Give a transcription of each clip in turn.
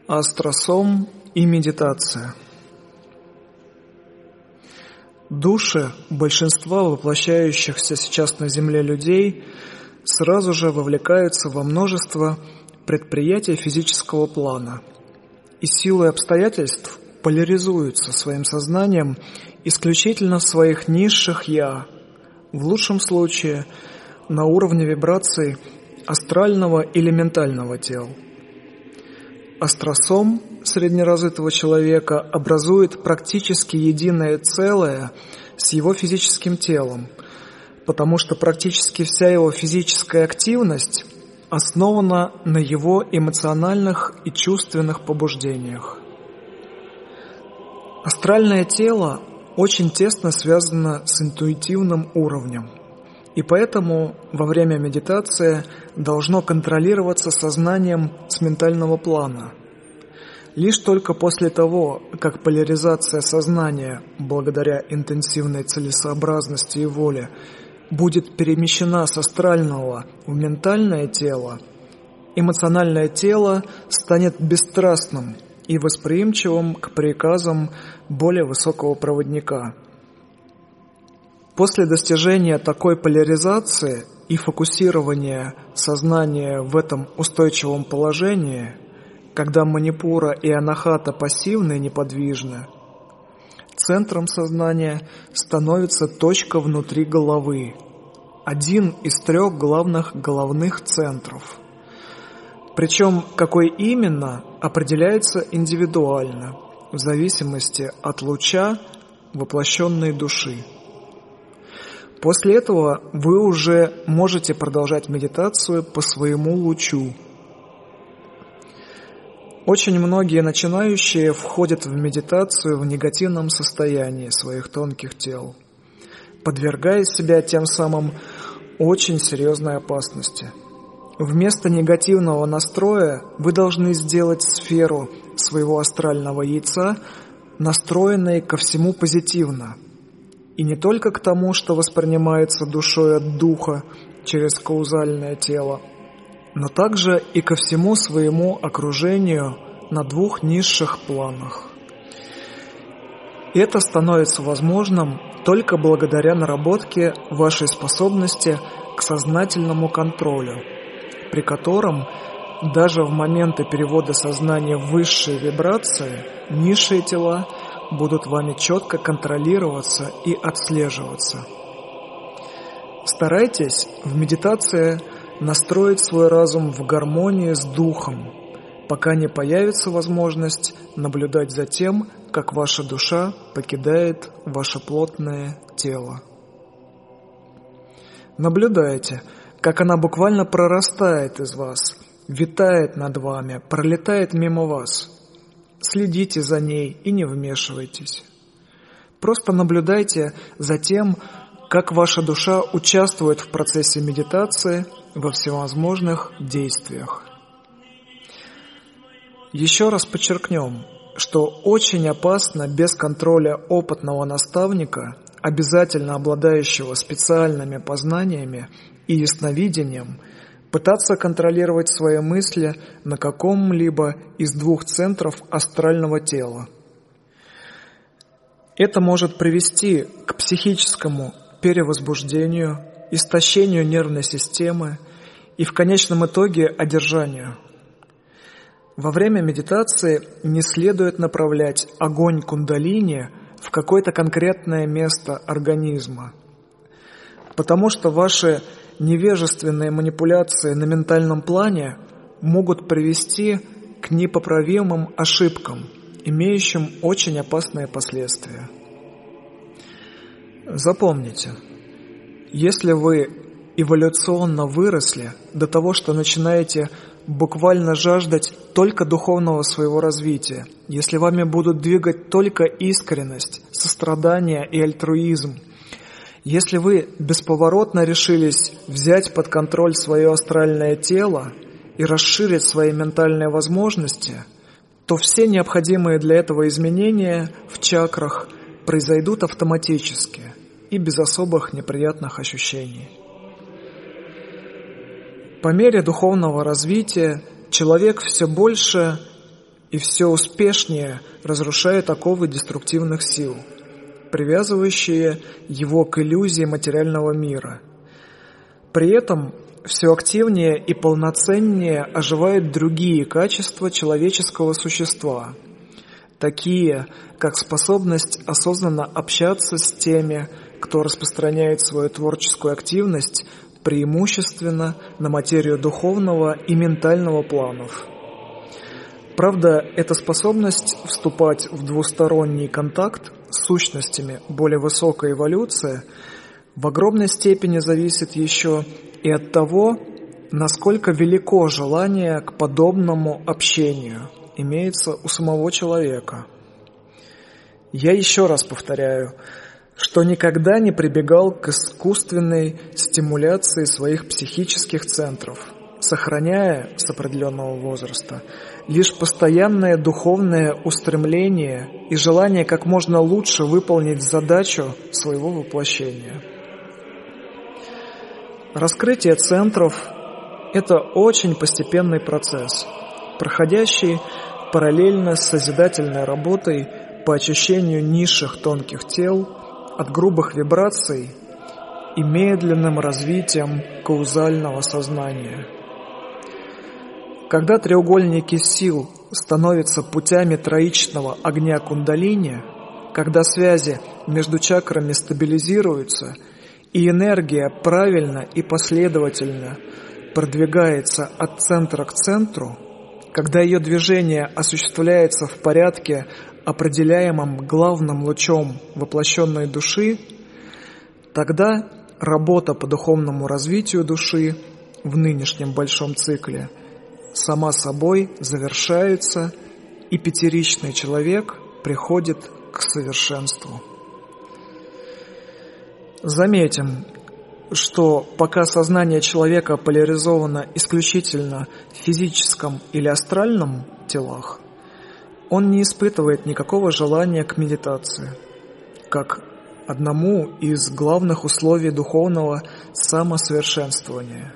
Астросом и медитация. Души большинства воплощающихся сейчас на Земле людей сразу же вовлекаются во множество предприятий физического плана и силой обстоятельств поляризуются своим сознанием исключительно в своих низших «я», в лучшем случае на уровне вибраций астрального или ментального тел. Астросом среднеразвитого человека образует практически единое целое с его физическим телом, потому что практически вся его физическая активность основана на его эмоциональных и чувственных побуждениях. Астральное тело очень тесно связано с интуитивным уровнем, и поэтому во время медитации должно контролироваться сознанием с ментального плана. Лишь только после того, как поляризация сознания, благодаря интенсивной целесообразности и воле, будет перемещена с астрального в ментальное тело, эмоциональное тело станет бесстрастным и восприимчивым к приказам более высокого проводника. После достижения такой поляризации и фокусирования сознания в этом устойчивом положении, когда манипура и анахата пассивны и неподвижны, центром сознания становится точка внутри головы, один из 3 главных головных центров. Причем какой именно, определяется индивидуально, в зависимости от луча воплощенной души. После этого вы уже можете продолжать медитацию по своему лучу. Очень многие начинающие входят в медитацию в негативном состоянии своих тонких тел, подвергая себя тем самым очень серьезной опасности. Вместо негативного настроя вы должны сделать сферу своего астрального яйца, настроенной ко всему позитивно, и не только к тому, что воспринимается душой от духа через каузальное тело, но также и ко всему своему окружению на 2 низших планах. Это становится возможным только благодаря наработке вашей способности к сознательному контролю, при котором даже в моменты перевода сознания в высшие вибрации низшие тела будут вами четко контролироваться и отслеживаться. Старайтесь в медитации настроить свой разум в гармонии с духом, пока не появится возможность наблюдать за тем, как ваша душа покидает ваше плотное тело. Наблюдайте, как она буквально прорастает из вас, витает над вами, пролетает мимо вас. Следите за ней и не вмешивайтесь. Просто наблюдайте за тем, как ваша душа участвует в процессе медитации во всевозможных действиях. Еще раз подчеркнем, что очень опасно без контроля опытного наставника, обязательно обладающего специальными познаниями и ясновидением, пытаться контролировать свои мысли на каком-либо из 2 центров астрального тела. Это может привести к психическому перевозбуждению, истощению нервной системы и в конечном итоге одержанию. Во время медитации не следует направлять огонь кундалини в какое-то конкретное место организма, потому что ваши невежественные манипуляции на ментальном плане могут привести к непоправимым ошибкам, имеющим очень опасные последствия. Запомните, если вы эволюционно выросли до того, что начинаете буквально жаждать только духовного своего развития, если вами будут двигать только искренность, сострадание и альтруизм, если вы бесповоротно решились взять под контроль свое астральное тело и расширить свои ментальные возможности, то все необходимые для этого изменения в чакрах произойдут автоматически и без особых неприятных ощущений. По мере духовного развития человек все больше и все успешнее разрушает оковы деструктивных сил, привязывающие его к иллюзии материального мира. При этом все активнее и полноценнее оживают другие качества человеческого существа, такие как способность осознанно общаться с теми, кто распространяет свою творческую активность преимущественно на материю духовного и ментального планов. Правда, эта способность вступать в двусторонний контакт с сущностями более высокой эволюции в огромной степени зависит еще и от того, насколько велико желание к подобному общению имеется у самого человека. Я еще раз повторяю, что никогда не прибегал к искусственной стимуляции своих психических центров, сохраняя с определенного возраста лишь постоянное духовное устремление и желание как можно лучше выполнить задачу своего воплощения. Раскрытие центров – это очень постепенный процесс, проходящий параллельно с созидательной работой по очищению низших тонких тел от грубых вибраций и медленным развитием каузального сознания. Когда треугольники сил становятся путями троичного огня кундалини, когда связи между чакрами стабилизируются и энергия правильно и последовательно продвигается от центра к центру, когда ее движение осуществляется в порядке, определяемом главным лучом воплощенной души, тогда работа по духовному развитию души в нынешнем большом цикле сама собой завершается, и пятеричный человек приходит к совершенству. Заметим, что пока сознание человека поляризовано исключительно в физическом или астральном телах, он не испытывает никакого желания к медитации, как одному из главных условий духовного самосовершенствования.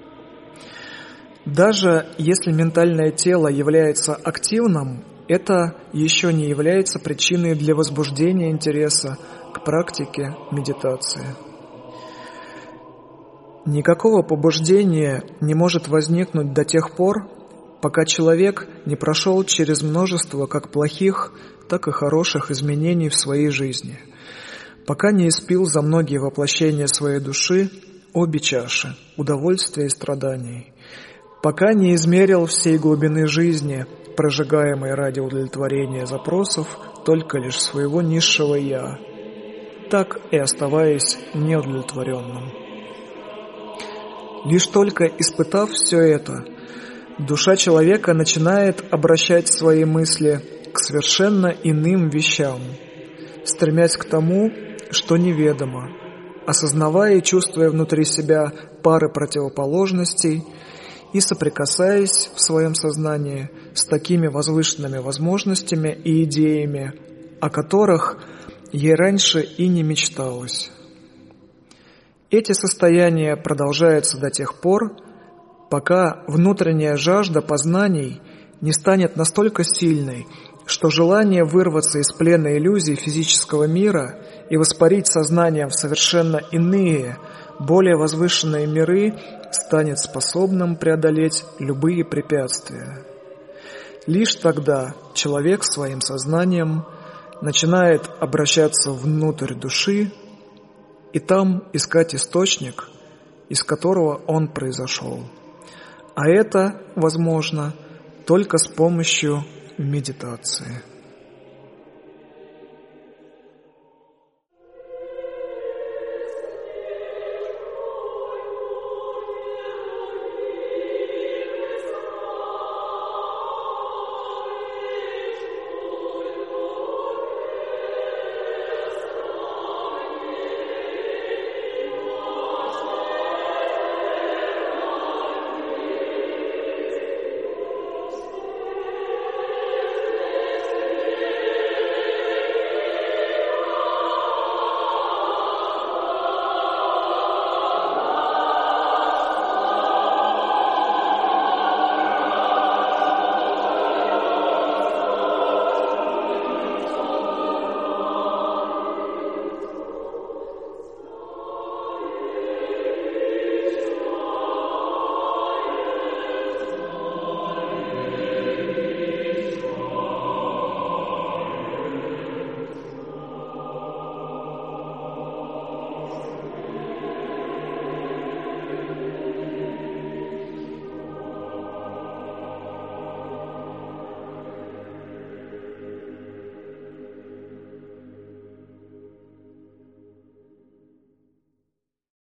Даже если ментальное тело является активным, это еще не является причиной для возбуждения интереса к практике медитации. Никакого побуждения не может возникнуть до тех пор, пока человек не прошел через множество как плохих, так и хороших изменений в своей жизни, пока не испил за многие воплощения своей души обе чаши удовольствия и страданий, пока не измерил всей глубины жизни, прожигаемой ради удовлетворения запросов только лишь своего низшего «я», так и оставаясь неудовлетворенным. Лишь только испытав все это, душа человека начинает обращать свои мысли к совершенно иным вещам, стремясь к тому, что неведомо, осознавая и чувствуя внутри себя пары противоположностей и соприкасаясь в своем сознании с такими возвышенными возможностями и идеями, о которых ей раньше и не мечталось. Эти состояния продолжаются до тех пор, пока внутренняя жажда познаний не станет настолько сильной, что желание вырваться из плена иллюзий физического мира и воспарить сознанием в совершенно иные, более возвышенные миры станет способным преодолеть любые препятствия. Лишь тогда человек своим сознанием начинает обращаться внутрь души и там искать источник, из которого он произошел. А это возможно только с помощью медитации.